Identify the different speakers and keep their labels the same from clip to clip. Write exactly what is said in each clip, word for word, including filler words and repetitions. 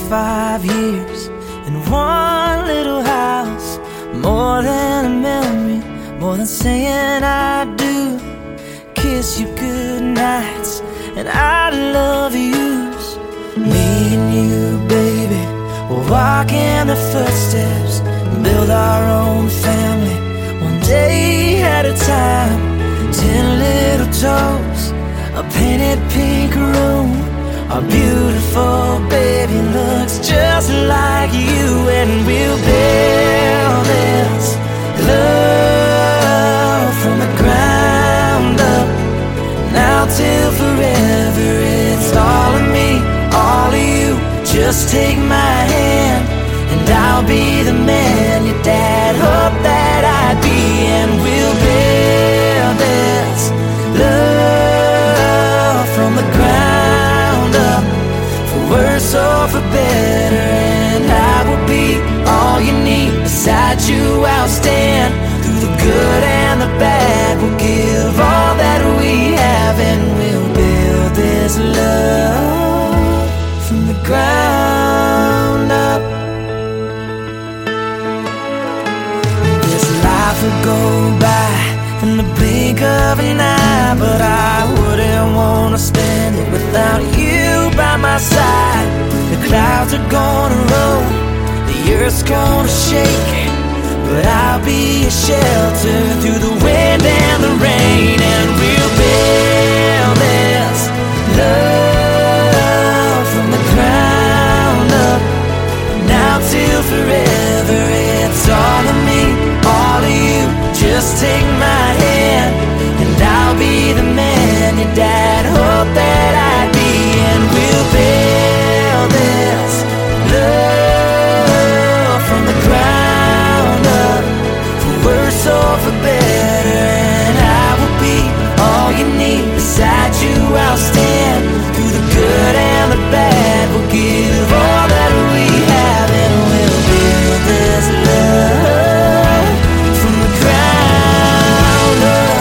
Speaker 1: sixty-five years in one little house. More than a memory, more than saying I do. Kiss you good nights and I love yous. Me and you, baby, we'll walk in the footsteps, build our own family, one day at a time. Ten little toes, a painted pink room. Our beautiful baby looks just like you, and we'll build this love from the ground up. Now till forever, it's all of me, all of you. Just take my hand and I'll be the man your dad hoped that I'd be, and we'll build this love from the ground up, for worse or for better. And I will be all you need. Beside you I'll stand through the good and the bad. We'll give all that we have, and we'll build this love from the ground up. This life will go by in the blink of an eye, but I wouldn't want to spend it without you by my side. The clouds are gonna roll, the earth's gonna shake, but I'll be a shelter through the wind and the rain, and we'll build this love from the ground up. Now till forever, it's all of me, all of you. Just take my hand and I'll be the man your dad hoped that I'd be, and we'll build this love from the ground up, for worse or for better. And I will be all you need. Beside you I'll stand through the good and the bad. We'll give all that we have, and we'll build this love from the ground up.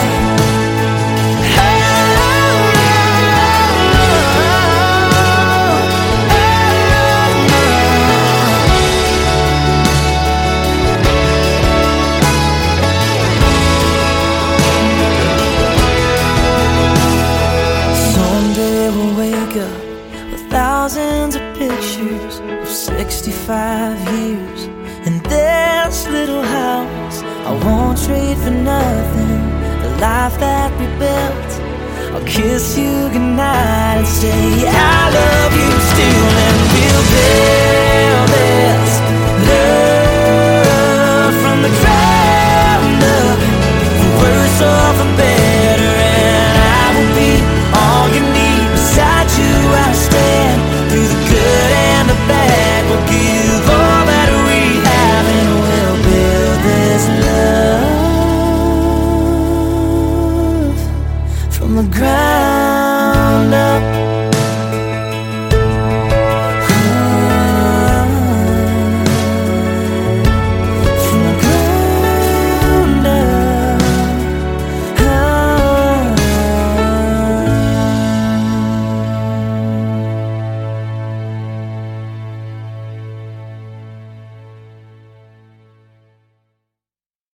Speaker 1: Someday we'll wake up with thousands of pictures of sixty-five years in this little house. I won't trade for nothing the life that we built. I'll kiss you goodnight and say I love you still, and we'll build